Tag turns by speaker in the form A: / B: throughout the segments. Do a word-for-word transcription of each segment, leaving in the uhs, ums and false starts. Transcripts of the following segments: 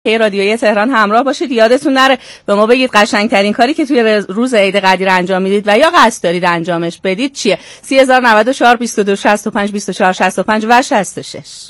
A: هی رادیوی تهران همراه باشید. یادتون نره به ما بگید قشنگترین کاری که توی روز عید قدیر انجام میدید و یا قصد دارید انجامش بدید چیه. سی هزار و نود و چهار بیست و دو شصت و پنج بیست و چهار شصت و پنج و شصت و شش.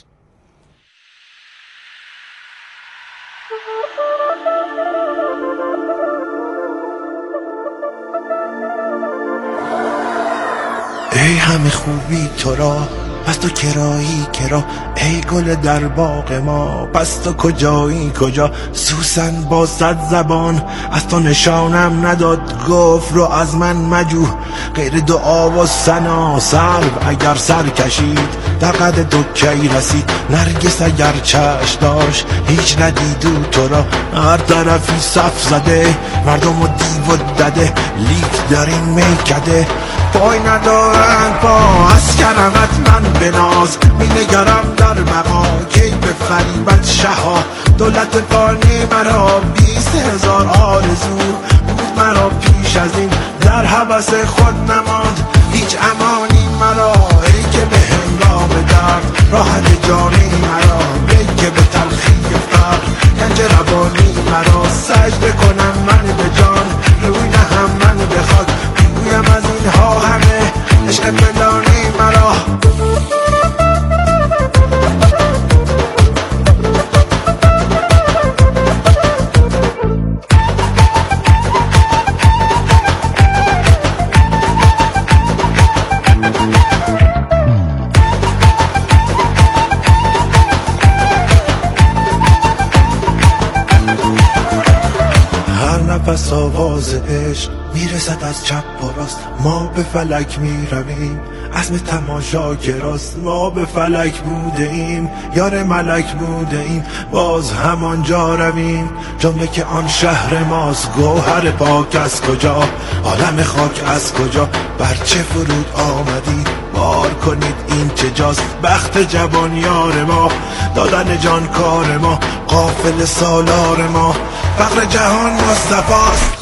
B: ای همه خوبی تو را پس تو کرایی کرا، ای گل در باغ ما پس تو کجایی کجا. سوسن با صد زبان از تو نشانم نداد، گفت رو از من مجو غیر دعا و ثنا. سرو اگر سر کشید در قد تو کی رسید، نرگس اگر چشم داشت هیچ ندیدو تو را. هر طرفی صف زده مردم و دیو و دده، لیک در این میکده پای ندارند پا. از کرمت من بناز می نگرم در بقا، کی به فریبت شها. دولت فانی مرا بیست هزار آرزو بود مرا پیش از این، در هوس خود نماند هیچ امانی مرا. ای که به هنگام درد راحت جانی مرا، ای که به تلخی فقر گنج روانی مرا. سجده کنم من به جان روی نهم من به خاک، بگویم از اینها همه عشق پنهانی مرا. نفس آواز عشق میرسد از چپ و راست، ما به فلک میرویم عزم تماشا گراست. ما به فلک بوده ایم یار ملک بوده ایم، باز همانجا رویم جمله که آن شهر ماست. گوهر پاک از کجا عالم خاک از کجا، بر چه فرود آمدید بار کنید این چه جاست. بخت جوان یار ما دادن جان کار ما، قافل سالار ما فقر جهان مصطفاست.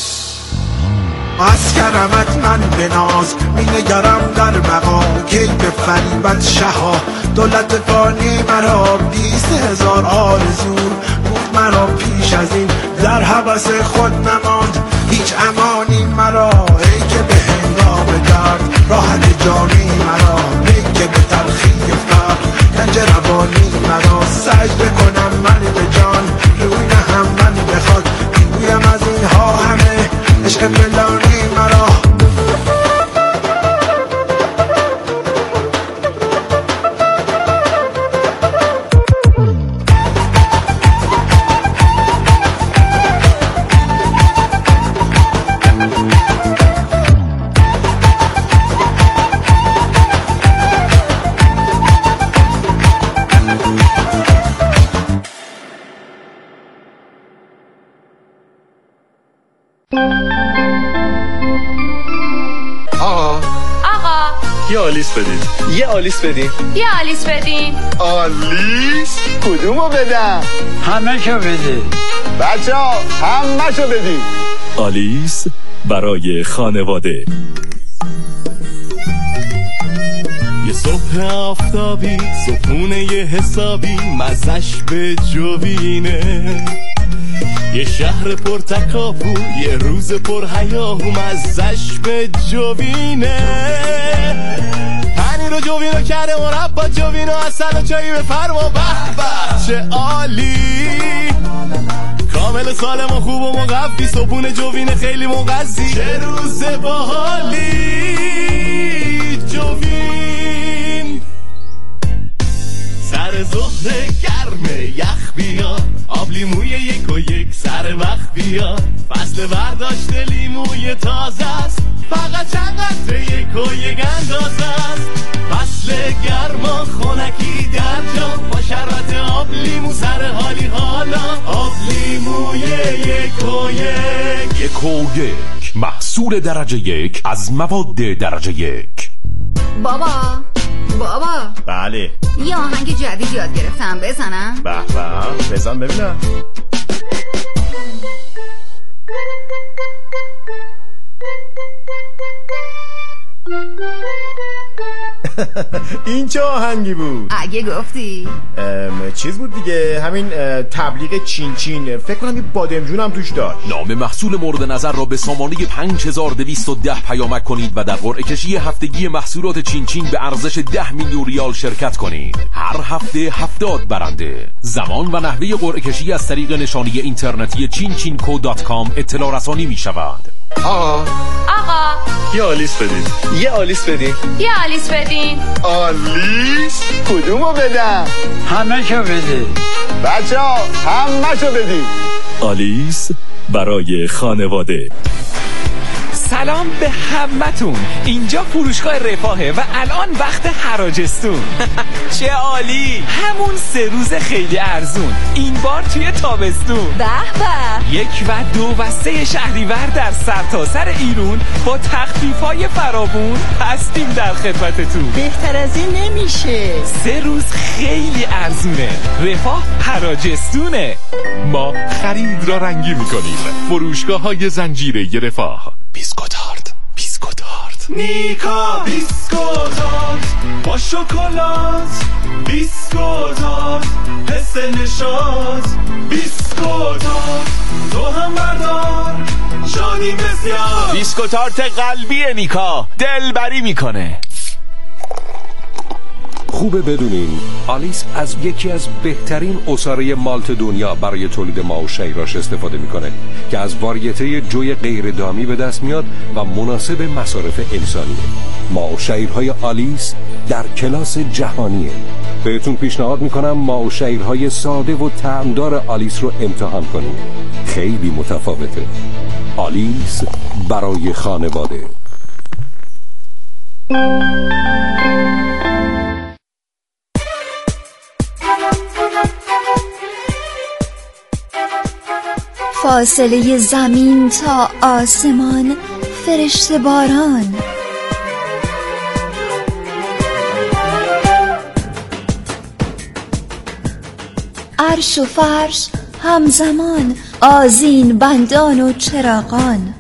B: از کرمت من بناز می نگرم در بقا، کی به فریبت شها. دولت فانی مرا بیست هزار آرزو بود مرا پیش از این، در هوس خود نماند هیچ امانی مرا. ای که به هنگام درد راحت جانی مرا، ای که به تلخی فقر گنج روانی مرا. سجده کنم من به جان روی نهم من به خاک، بگویم از اینها همه عشق پنهانی مرا.
C: یه آلیس بدین. یه آلیس بدین.
D: یه آلیس بدین.
C: آلیس؟ کدومو بدم؟
E: همه شو بدین.
C: بچه ها همه شو بدین.
F: آلیس برای خانواده.
G: یه صبح آفتابی صبحونه یه حسابی، مزش به جوینه. یه شهر پر تکاپو یه روز پر هیاهو، مزش به جوینه. پنیر و جوینو کرده مربا، جوینو اصل و چایی بفرما. به به چه عالی، کامل سالم و خوب و مقوی، صبحونه جوینه خیلی مغذی. چه روز باحالی جوین. سر ظهر گرمه یخ بیاد، آب لیموی یک و یک سر وقت بیاد. فصل برداشت لیموی تازه است، فقط چند قطره یک و یک اندازه است. فصل گرما خونکی در جا، با شربت آب لیمو سر حالی حالا. آب لیموی یک و یک.
F: یک و یک محصول درجه یک از مواد درجه یک.
D: بابا بابا
G: بله
D: یه آهنگ جدید یاد گرفتم، بزنم؟
G: به به بزن ببینم.
E: این چه آهنگی بود؟
D: اگه گفتی
E: چیز بود دیگه، همین تبلیغ چین چین، فکر کنم یه بادمجون هم توش داشت.
F: نام محصول مورد نظر را به سامانه پنج هزار و دویست و ده پیامک کنید و در قرعه کشی هفتگی محصولات چین چین به ارزش ده میلیون ریال شرکت کنید. هر هفته هفتاد برنده. زمان و نحوه قرعه کشی از طریق نشانی اینترنتی چین چین کو دات کام اطلاع رسانی می شود.
C: آقا
D: آقا
C: یه آلیس بدین. یه آلیس بدین.
D: یه آلیس بدین.
C: آلیس کدومو بدم؟
H: همه شو بده
C: بچه ها همه شو بدین.
I: آلیس برای خانواده.
J: سلام به همتون، اینجا فروشگاه رفاهه و الان وقت حراجستون. چه عالی، همون سه روز خیلی ارزون، این بار توی تابستون.
D: به به،
J: یک و دو و سه شهریور در سرتاسر ایران با تخفیف‌های فراوون هستیم در خدمتتون.
H: بهتر از این نمیشه،
J: سه روز خیلی ارزونه. رفاه حراجستونه.
F: ما خرید را رنگی می‌کنیم. فروشگاه های زنجیره رفاه. بیسکوتارت، بیسکوتارت،
G: نیکا بیسکوتارت با شکلات، بیسکوتارت حس نشاط، بیسکوتارت تو هم بردار شادی بسیار.
I: بیسکوتارت قلبی نیکا دلبری میکنه.
K: خوبه بدونین آلیس از یکی از بهترین عصاره مالت دنیا برای تولید ماو شیراش استفاده میکنه که از واریته جوی غیر دامی به دست میاد و مناسب مصارف انسانیه. ماو شیرهای آلیس در کلاس جهانیه. بهتون پیشنهاد میکنم ماو شیرهای ساده و طعمدار آلیس رو امتحان کنید. خیلی متفاوته. آلیس برای خانواده.
L: فاصله زمین تا آسمان فرشته باران، عرش و فرش همزمان، آذین بندان و چراغان.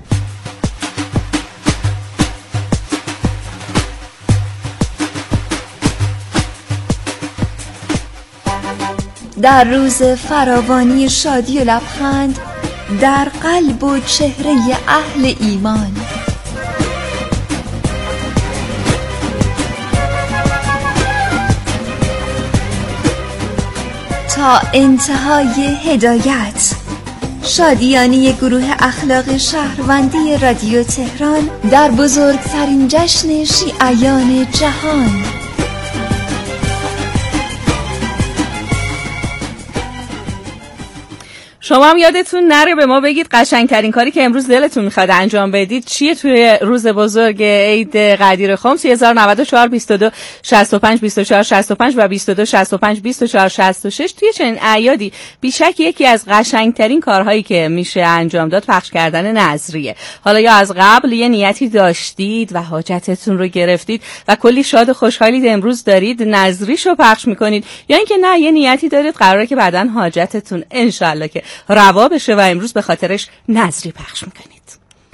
L: در روز فراوانی شادی و لبخند در قلب و چهره اهل ایمان، تا انتهای هدایت. شادیانه گروه اخلاق شهروندی رادیو تهران در بزرگترین جشن شیعیان جهان.
A: شما هم یادتون نره به ما بگید قشنگترین کاری که امروز دلتون میخواد انجام بدید چیه توی روز بزرگ عید قدیر خم. سه هزار و نود و چهار بیست و دو شصت و پنج بیست و چهار شصت و پنج و بیست و دو شصت و پنج بیست و چهار شصت و شش. توی چنین اعیادی بیشک یکی از قشنگترین کارهایی که میشه انجام داد پخش کردن نظریه. حالا یا از قبل یه نیتی داشتید و حاجتتون رو گرفتید و کلی شاد و خوشحالید امروز دارید نظریشو پخش میکنید، یا اینکه نه یه نیتی دارید قراره که بعدن حاجتتون انشالله که روا بشه و امروز به خاطرش نظری پخش میکنید.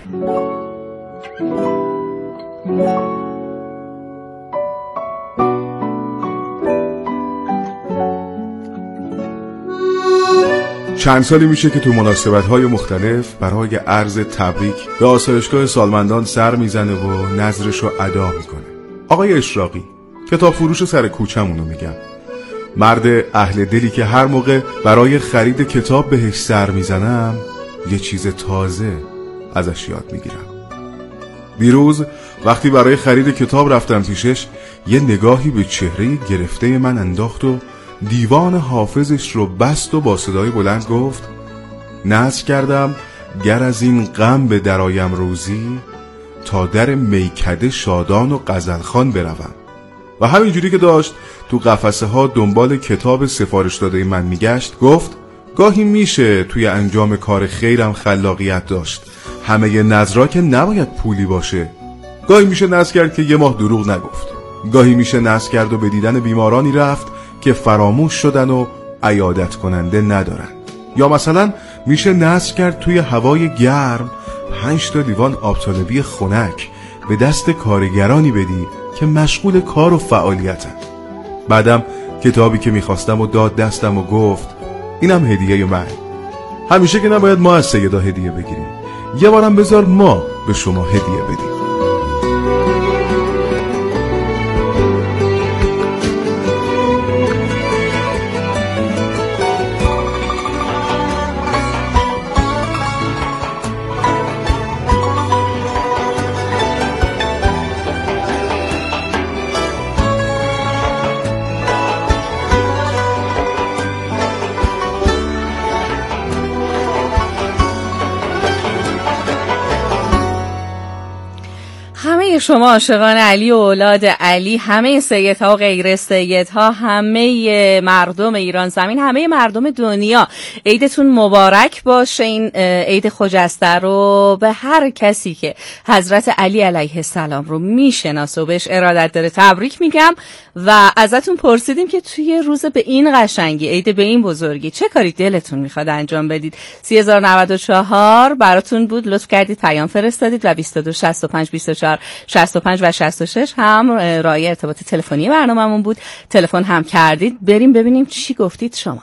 M: چند سالی میشه که تو مناسبت‌های مختلف برای عرض تبریک به آسایشگاه سالمندان سر میزنه و نظرش رو ادا میکنه. آقای اشراقی، کتاب فروش سر کوچمونو میگم، مرد اهل دلی که هر موقع برای خرید کتاب بهش سر میزنم یه چیز تازه ازش یاد میگیرم. دیروز وقتی برای خرید کتاب رفتم پیشش یه نگاهی به چهره گرفته من انداخت و دیوان حافظش رو بست و با صدای بلند گفت: نذر کردم گر از این غم به درایم روزی، تا در میکده شادان و غزلخوان بروم. و همینجوری که داشت تو قفسه ها دنبال کتاب سفارش داده من میگشت گفت: گاهی میشه توی انجام کار خیرم خلاقیت داشت، همه نظرها که نباید پولی باشه. گاهی میشه نذر کرد که یه ماه دروغ نگفت، گاهی میشه نذر کرد و به دیدن بیمارانی رفت که فراموش شدن و عیادت کننده ندارن. یا مثلا میشه نذر کرد توی هوای گرم پنج تا لیوان آب طالبی خنک به دست کارگرانی بدی که مشغول کار و فعالیتن. بعدم کتابی که میخواستم و داد دستم و گفت اینم هدیه من. همیشه که نباید ما از سیدا هدیه بگیریم، یه بارم بذار ما به شما هدیه بدیم.
A: شما عاشقان علی و اولاد علی، همه سیدها و غیر سیدها، همه مردم ایران زمین، همه مردم دنیا، عیدتون مبارک باشه. این عید خجسته رو به هر کسی که حضرت علی علیه السلام رو میشناسه و بهش ارادت داره تبریک میگم. و ازتون پرسیدیم که توی روز به این قشنگی، عید به این بزرگی، چه کاری دلتون میخواد انجام بدید؟ سی هزار و نود و چهار براتون بود، لطف کردید پیام فرستادید و بیست و دو شصت و پنج بیست و چهار شصت و پنج و شصت و شش هم رای ارتباط تلفنی برنامه‌مون بود. تلفن هم کردید. بریم ببینیم چی گفتید شما.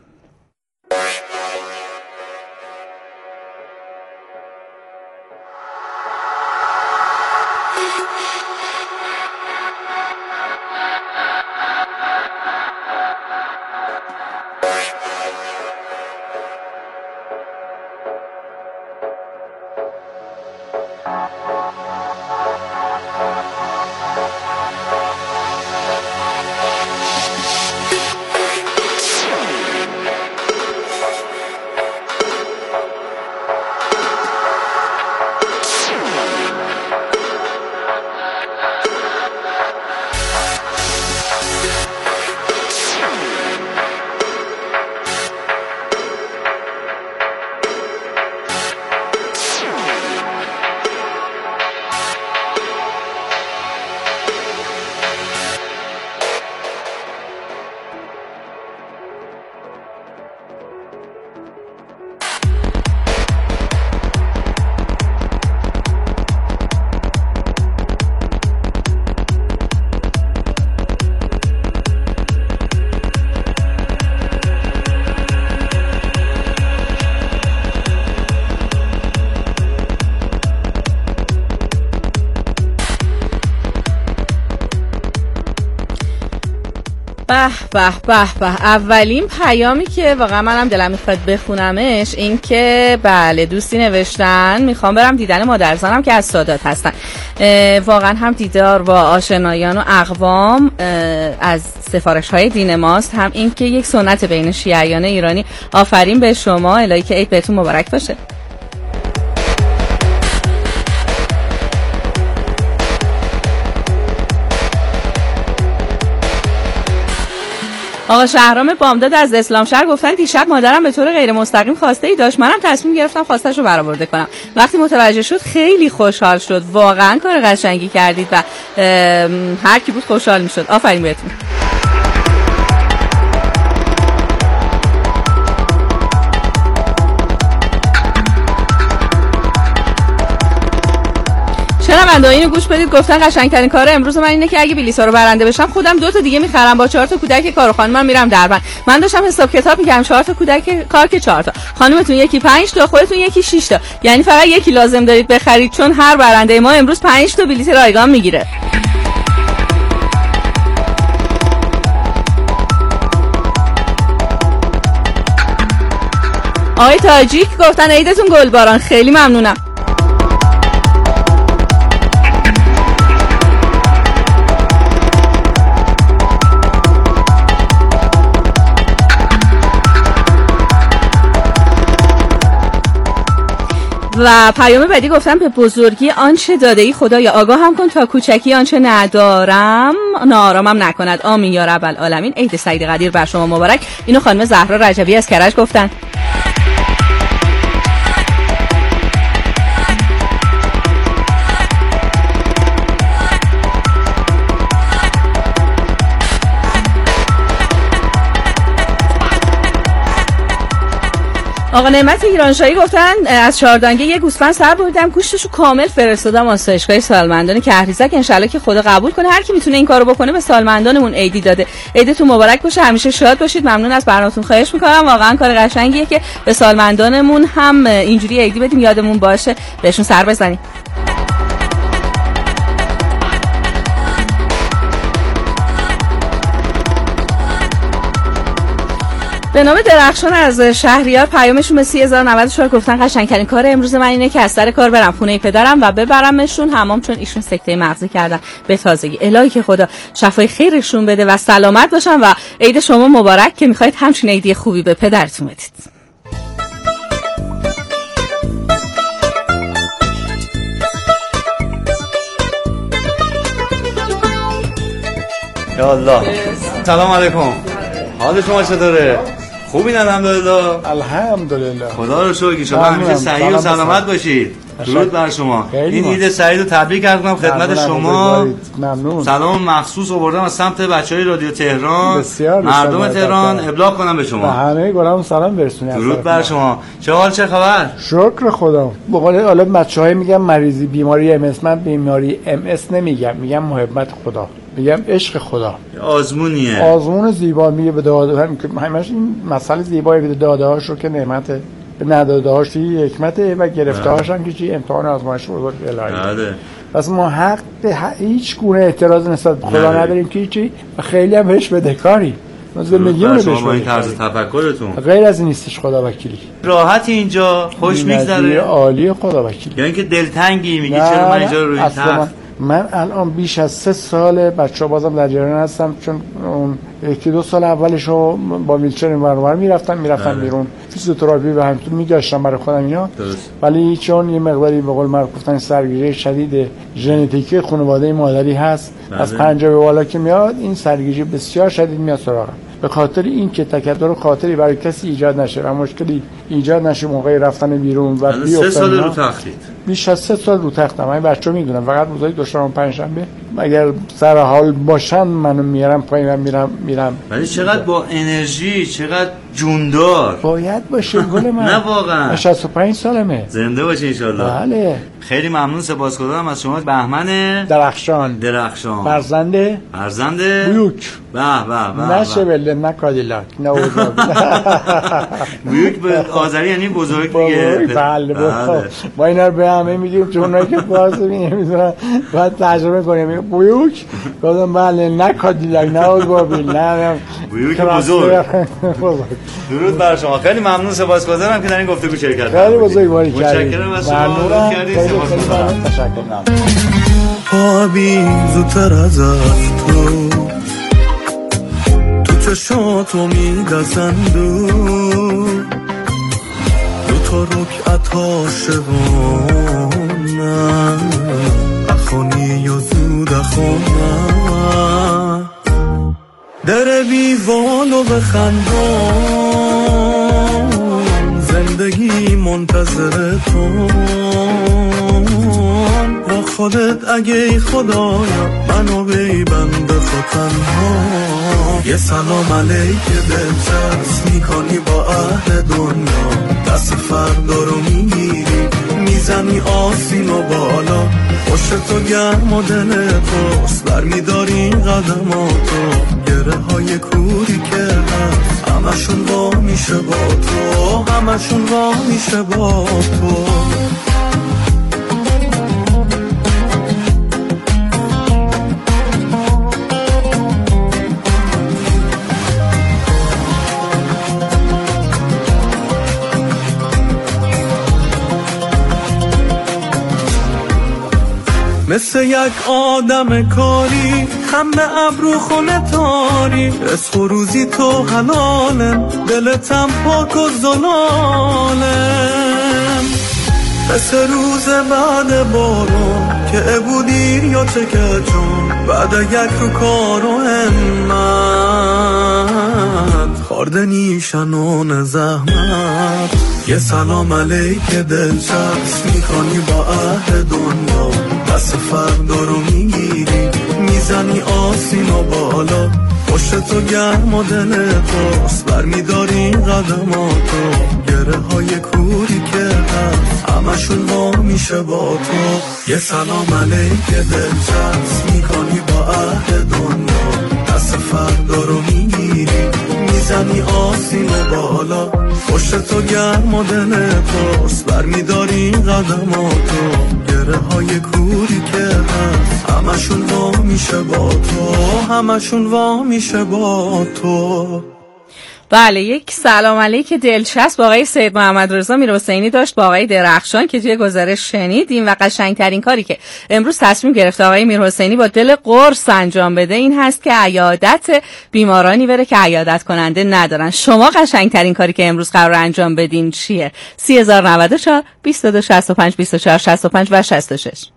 A: به به به به اولین پیامی که واقعا منم دلم میخواد بخونمش این که بله دوستی نوشتن میخوام برم دیدن مادرزانم که از سادات هستن. واقعا هم دیدار با آشنایان و اقوام از سفارش های دین ماست، هم این که یک سنت بین شیعیان ایرانی. آفرین به شما، الهی که عید بهتون مبارک باشه. آقا شهرام بامداد از اسلام شهر گفتن دیشب مادرم به طور غیر مستقیم خواسته ای داشت، منم تصمیم گرفتم خواستش رو برآورده کنم. وقتی متوجه شد خیلی خوشحال شد. واقعا کار قشنگی کردید و هر کی بود خوشحال میشد. آفرین بهتون. شنونده اینو گوش بدید. گفتن قشنگترین کار امروز من اینه که اگه بلیط‌ها رو برنده بشم خودم دو تا دیگه میخرم با چهار تا کودک کار. خانمم میرم دربند. من داشتم حساب کتاب میکردم، چهار تا کودک کار که چهار تا، خانمتون یکی پنج تا، خودتون یکی شش تا، یعنی فقط یکی لازم دارید بخرید، چون هر برنده ما امروز پنج تا بلیط رایگان میگیره. آقای تاجیک گفتن عیدتون گلباران، خیلی ممنونم. و پیام بعدی گفتم به بزرگی آنچه داده ای خدایا آگاه هم کن تا کوچکی آنچه ندارم ناآرامم نکند، آمین یا رب العالمین. عید سعید قدیر بر شما مبارک. اینو خانم زهرا رجبی از کرج گفتن. آقا نعمت ایرانشاهی گفتن از چهاردانگه یه گوسفند سر بردم گوشتشو کامل فرستادم آسایشگاه سالمندان کهریزک، انشالله که خدا قبول کنه. هر کی میتونه این کارو بکنه به سالمندانمون عیدی داده. عیدتون مبارک باشه، همیشه شاد باشید. ممنون از برنامه‌تون، خواهش میکنم. واقعا کار قشنگیه که به سالمندانمون هم اینجوری عیدی بدیم، یادمون باشه بهشون سر بزنیم. به نام درخشان از شهریار پیامشون به سی هزار و نود و چهار گفتن قشنگترین کار امروز من اینه که از سر کار برم خونه پدرم و ببرمشون حمام، چون ایشون سکته مغزی کردن به تازگی. الهی که خدا شفای خیرشون بده و سلامت باشن و عید شما مبارک که میخواید همچین عیدی خوبی به پدرتون بدید.
N: یا الله. سلام علیکم. حال شما چطوره؟ خوبین الحمدلله.
O: الحمدلله.
N: خدا رو شکر که شما همیشه صحیح و سلامت باشید. درود بر شما. این عید سعید رو تبریک عرض می‌کنم خدمت شما.
O: ممنون.
N: سلام مخصوص آوردم از سمت بچهای رادیو تهران.
O: بسیار
N: مردم تهران ابلاغ کنم به شما.
O: همه گلام سلام برسونید.
N: درود بر شما. چه حال چه خبر؟
O: شکر خدا. به قول حالا بچهای میگم مریضی بیماری ام اس، من بیماری ام اس نمیگم، میگم محبت خدا، میگم عشق خدا.
N: آزمونیه.
O: آزمون زیبا میگه به داده همش این مسئله زیبایی به داده هاش رو که نعمته، به نداده هاش چی حکمته و گرفته هاش هم که چی امتحان آزمایش بزرگ الهی. پس ما حق هیچ گونه اعتراض نسبت به خدا نداریم که چی و خیلی هم بهش بدهکاری. ما زندگیمون رو بهش
N: با این طرز تفکرتون
O: غیر از این نیستش. خدا وکیلی
N: راحت اینجا خوش میگذره،
O: عالی خدا وکیلی.
N: یعنی که دلتنگی میگی چرا من اینجا روی تخت.
O: من الان بیش از سه سال بچه‌ها بازم در جریان هستم، چون اون یکی دو سال اولشو با ویلچر این ور میرفتم میرفتم بیرون فیزیوتراپی و همینطور میگشتم برای خودم اینا. ولی چون یه مقداری به قول معروف گفتن سرگیجه شدید ژنتیکی خانواده مادری هست، بله. از پنجاه به بالا که میاد این سرگیجه بسیار شدید میاد سراغم. به خاطر این که تکدر خاطری برای کسی ایجاد نشه و مشکلی ایجاد نشه موقع رفتن بیرون و
N: بیافتن. سه سال رو تختید.
O: بیش از سه سال رو تختم. من بچه‌ها میدونم فقط روزای دوشنبه و پنجشنبه اگر سر حال باشن منو میارم پایین و میرم میرم.
N: ولی چقدر با انرژی، چقدر جوندار
O: باید باشه گل من.
N: نه واقعا
O: شصت و پنج سالمه.
N: زنده باشی ان شاء الله.
O: بله.
N: خیلی ممنون، سپاسگزارم از شما. بهمن
O: درخشان
N: درخشان
O: فرزند
N: فرزند
O: بیوک.
N: به به به.
O: نشه بله نه کادیلاک نه بزرگ.
N: بیوک به آذری یعنی بزرگ دیگه.
O: بله بله. ما اینا رو به همه میگیم چون اونایی که باز نمیدونن باید تجربه کنیم. بیوک گفتم بله نه کادیلاک نه بزرگ نه
N: بیوک بزرگ. درود بر شما. خیلی ممنون، سپاسگزارم که در این گفتگو شرکت کردید.
O: خیلی بزرگواری کردید.
N: متشکرم از شما. کردید سپاسگزارم.
O: تشکر.
B: خوابی زودتر از تو تو چشاتو میدزندو دو تا رکعت عاشقانه اخونی و زود اخونه در بیوانو بخندان زندگی منتظر تو با خودت اگه خدایا منو بی بند خود تنها یه سلام علیک دلچسب میکنی با اهل دنیا دست فردا رو میگیری میزنی آسین و بالا خوش تو گرم و دل توست برمیداری قدماتو گره های کوری که هست همشون وا میشه با تو همشون وا میشه با تو مثل یک آدم کاری خم ابرو خونه تاری رزق و روزی تو حلالم دلتم پاک و زلالم مثل روز بعد بارون که بودی یا چکه جون بعد یک رو کار و همت خارده نیشنون زحمت یه سلام علیک دلچسب میکنی با اهل دنیا دست فردا رو میگیری میزنی آسین و بالا
P: پشت تو گرم و دل پرس برمیداری قدماتو، گره های کوری که هست همشون وا میشه با تو. یه سلام علیک دلچسب میکنی با اهل دنیا، دست فردا رو میگیری میزنی آسین و بالا. پشت تو گرم و دل پرس برمیداری قدماتو، گره های کوری که هست همشون وا میشه با تو، همشون وا میشه با تو.
A: بله، یک سلام علیک دلچسب با آقای سید محمد رضا میرحسینی داشت با آقای درخشان که توی گزارش شنیدیم و قشنگترین کاری که امروز تصمیم گرفته آقای میرحسینی با دل قرص انجام بده این هست که عیادت بیمارانی بره که عیادت کننده ندارن. شما قشنگترین کاری که امروز قرار انجام بدین چیه؟ سی هزار و نود و چهار بیست و دو شصت و پنج بیست و چهار شصت و پنج و شصت و شش.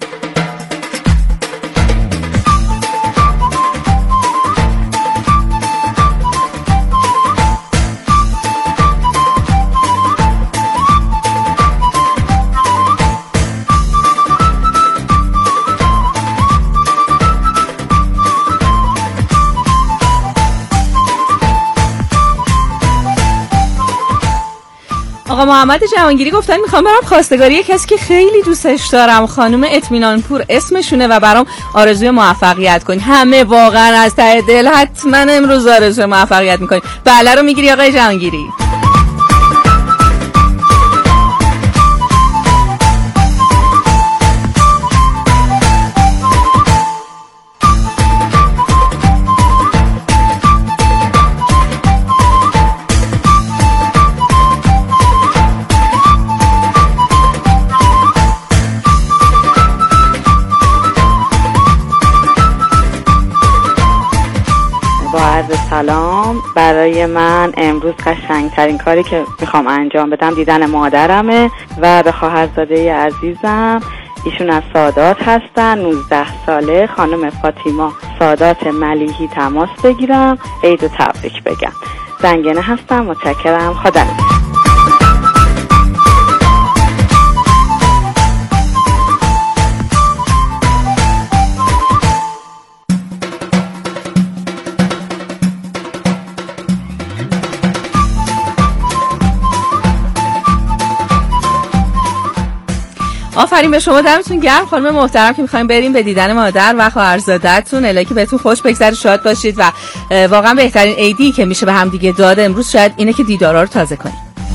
A: آقا محمد جهانگیری گفتن میخوام برم خواستگاری کسی که خیلی دوستش دارم، خانم اطمینان پور اسمشونه و برام آرزوی موفقیت کنی. همه واقعا از ته دل حتما امروز آرزوی موفقیت میکنی. بله رو میگیری آقای جهانگیری؟
Q: سلام، برای من امروز قشنگترین کاری که میخوام انجام بدم دیدن مادرمه و به خواهرزاده عزیزم، ایشون از سادات هستن، نوزده ساله، خانم فاطیما سادات ملیحی تماس بگیرم، عید و تبریک بگم. زنگنه هستم، متشکرم، خدا نگهدار.
A: آفرین به شما، دمتون گرم خانم محترم که میخوایم بریم به دیدن مادر و خواهرزاده‌تون. الهی که بهتون خوش بگذره، شاد باشید و واقعا بهترین عیدی که میشه به هم دیگه داد امروز شاید اینه که دیدارا رو تازه کنیم.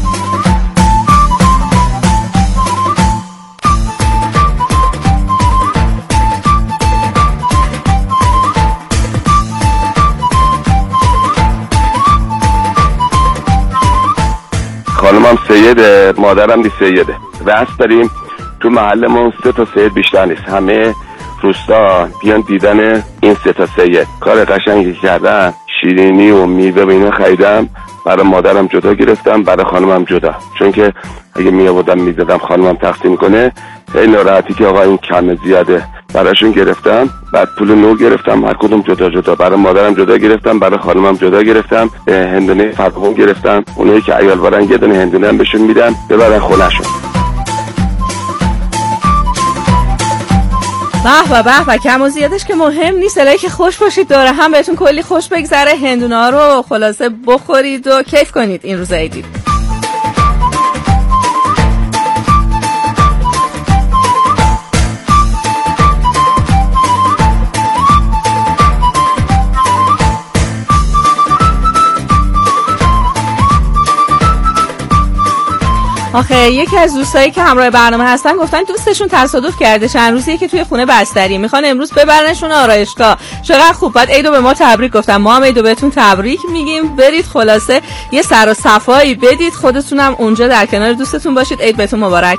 R: خانمم سیده، مادرم دی سیده. واسه داریم تو محلمون سه تا سید بیشتر نیست، همه روستا بیان دیدن این سه تا سید. کار قشنگی کردن، شیرینی و میوه و اینا خریدم، برای مادرم جدا گرفتم، برای خانمم جدا، چون که اگه می آوردم میزدم خانمم تقسیم کنه خیلی ناراحتی که آقا این کم زیاده، براشون گرفتم. بعد پول نو گرفتم، هر کدوم جدا جدا، برای مادرم جدا گرفتم، برای خانمم جدا گرفتم. هندونه فرقون گرفتم، اونایی که عیال بارن یه دونه هندونه هم بهشون میدم ببرن خونه‌شون.
A: به به به، کم و زیادش که مهم نیست، الهی که خوش باشید، داره هم بهتون کلی خوش بگذره، هندونه ها رو خلاصه بخورید و کیف کنید این روز عیدی. آخه یکی از دوستایی که همراه برنامه هستن گفتن دوستشون تصادف کرده چند روزیه که توی خونه بستری، میخوان امروز ببرنشون آرایشگاه. چقدر خوب، بعد عیدو به ما تبریک گفتن، ما هم عیدو بهتون تبریک میگیم. برید خلاصه یه سر و صفایی بدید، خودتونم اونجا در کنار دوستتون باشید. عید بهتون مبارک.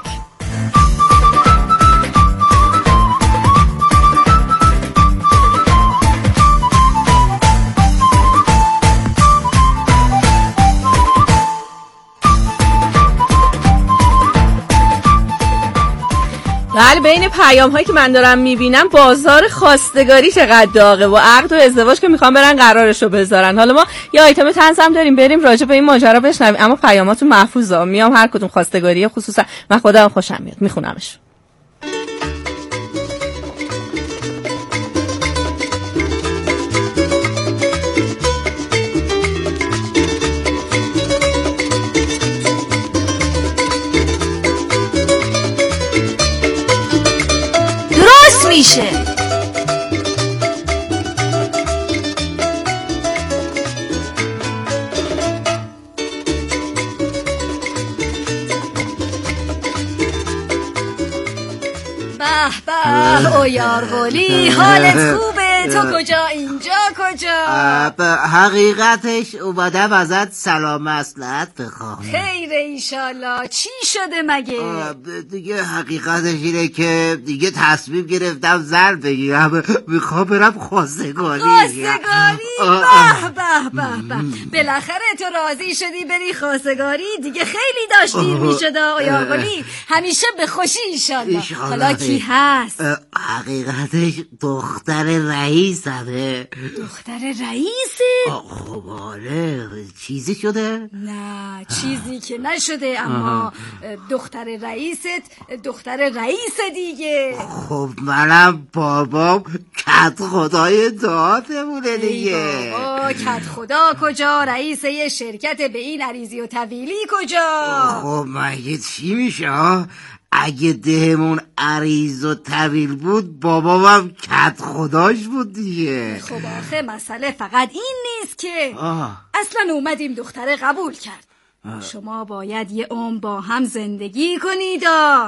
A: بله، بین پیام هایی که من دارم میبینم بازار خواستگاری چقدر داغه و عقد و ازدواج که میخوام برن قرارشو بذارن. حالا ما یه آیتم طنز هم داریم، بریم راجع به این ماجرا بشنویم، اما پیاماتون محفوظه، میام هر کدوم خواستگاری خصوصا من خودم خوشم میاد میخونمش.
S: به به اویارقلی، حالت خوبه؟ تو کجا؟ اینجا کجا؟
T: حقیقتش اومدم ازت سلام مصلحت بخوام.
S: خیر ایشالله. چی شده مگه؟
T: دیگه حقیقتش اینه که دیگه تصمیم گرفتم زن بگیرم، میخوام برم خواستگاری.
S: خواستگاری؟ به به به به بالاخره تو راضی شدی بری خواستگاری؟ دیگه خیلی داشت دیر میشده اویارقلی. همیشه به خوشی ایشالله. حالا کی هست؟
T: حقیقتش دختر رئیسمه.
S: دختر رئیسه؟
T: خب آره، چیزی شده؟
S: نه چیزی که نشده، اما دختر رئیست دختر رئیس دیگه.
T: خب منم بابام کت خدای دادمونه دیگه.
S: بابا کت خدا کجا؟ رئیس یه شرکت به این عریضی و طویلی کجا؟
T: خب مگه چی میشه؟ اگه دهمون عریض و طویل بود بابام کت خداش بود دیگه.
S: خب آخه مسئله فقط این نیست که
T: آه.
S: اصلا اومدیم دختره قبول کرد. آه. شما باید یه عمر با هم زندگی کنید.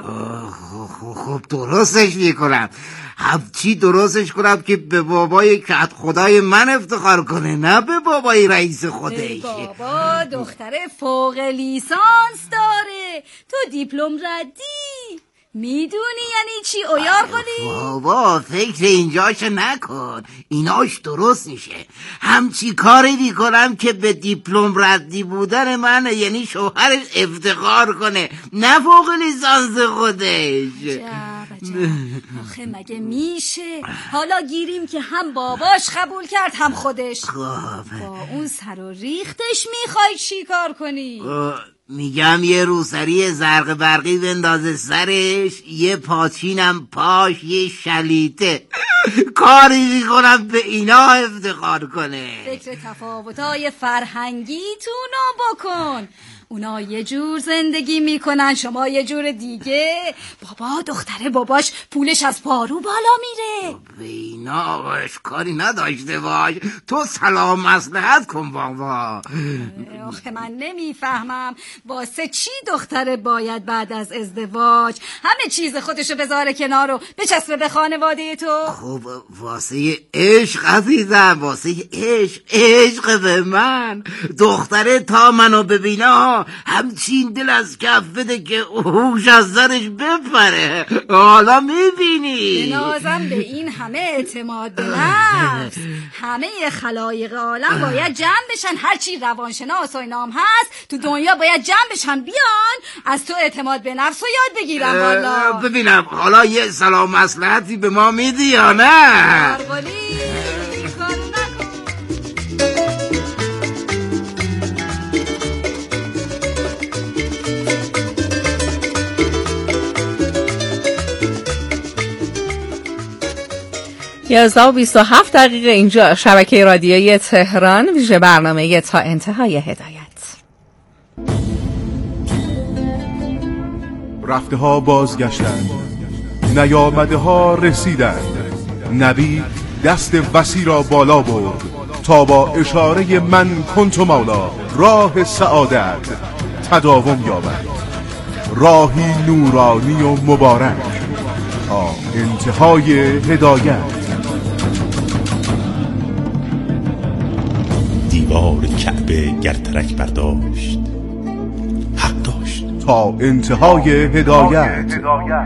T: خب درستش میکنم. همچی درستش کنم که به بابای کت خدای من افتخار کنه، نه به بابای رئیس خودش.
S: بابا دختره فوق لیسانس داره، تو دیپلم ردی. میدونی یعنی چی اویارقلی؟
T: بابا فکر اینجاشو نکن، ایناش درست میشه. همچی کاری میکنم که به دیپلم ردی بودن من یعنی شوهرش افتخار کنه، نه فوق لیسانس خودش.
S: آخه مگه میشه؟ حالا گیریم که هم باباش قبول کرد هم خودش. با اون سر و ریختش میخوای چی کار کنی؟
T: میگم یه روسری زرق برقی بندازه سرش، یه پاچینم پاش، یه شلیته. کاری میکنم به اینا افتخار کنه.
S: فکر تفاوتای فرهنگیتونو بکن. اونا یه جور زندگی میکنن، شما یه جور دیگه. بابا دختره باباش پولش از پارو بالا میره.
T: به اینا کاری نداشته باش، تو سلام مصلحت کن بابا.
S: آخه من نمیفهمم واسه چی دختره باید بعد از ازدواج همه چیز خودشو بذاره کنار و بچسبه به خانواده تو؟
T: خب واسه عشق عزیزم، واسه عشق. عشق به من دختره تا منو ببینه همچین دل از کف بده که هوش از سرش بپره. حالا میبینی
S: بنازم به این همه اعتماد به نفس. همه خلایق عالم باید جمع بشن، هرچی روانشناس و اینام هست تو دنیا باید جمع بشن بیان از تو اعتماد به نفس رو یاد بگیرم. والا
T: ببینم حالا یه سلام مصلحتی به ما میدی یا نه؟
A: یازده و بیست و هفت دقیقه اینجا شبکه رادیویی تهران، ویژه برنامه تا انتهای هدایت.
M: رفته ها بازگشتند، نیامده ها رسیدند. نبی دست وسیع را بالا برد تا با اشاره من کنت مولا راه سعادت تداوم یابد. راهی نورانی و مبارک تا انتهای هدایت.
U: دیوار کعبه گر ترک برداشت حق داشت
M: تا انتهای هدایت.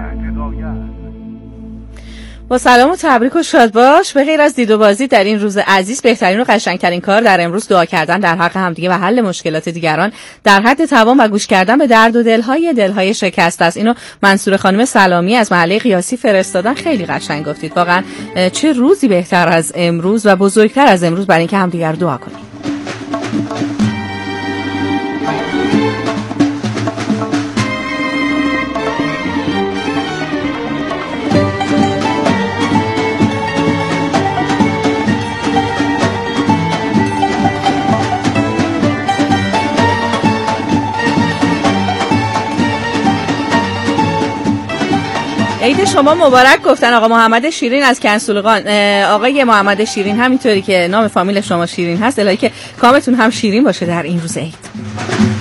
A: با سلام و تبریک و شاد باش. به غیر از دید و بازی در این روز عزیز، بهترین و قشنگترین کار در امروز دعا کردن در حق همدیگه و حل مشکلات دیگران در حد توان و گوش کردن به درد و دلهای دلهای شکسته است. اینو منصور خانم سلامی از محله قیاسی فرستادن. خیلی قشنگ گفتید. واقعا چه روزی بهتر از امروز و بزرگتر از امروز برای اینکه همدیگه رو دعا کنیم. عید شما مبارک گفتن آقا محمد شیرین از کنسولگان. آقای محمد شیرین، همینطوری که نام فامیل شما شیرین هست، الهی که کامتون هم شیرین باشه در این روز عید.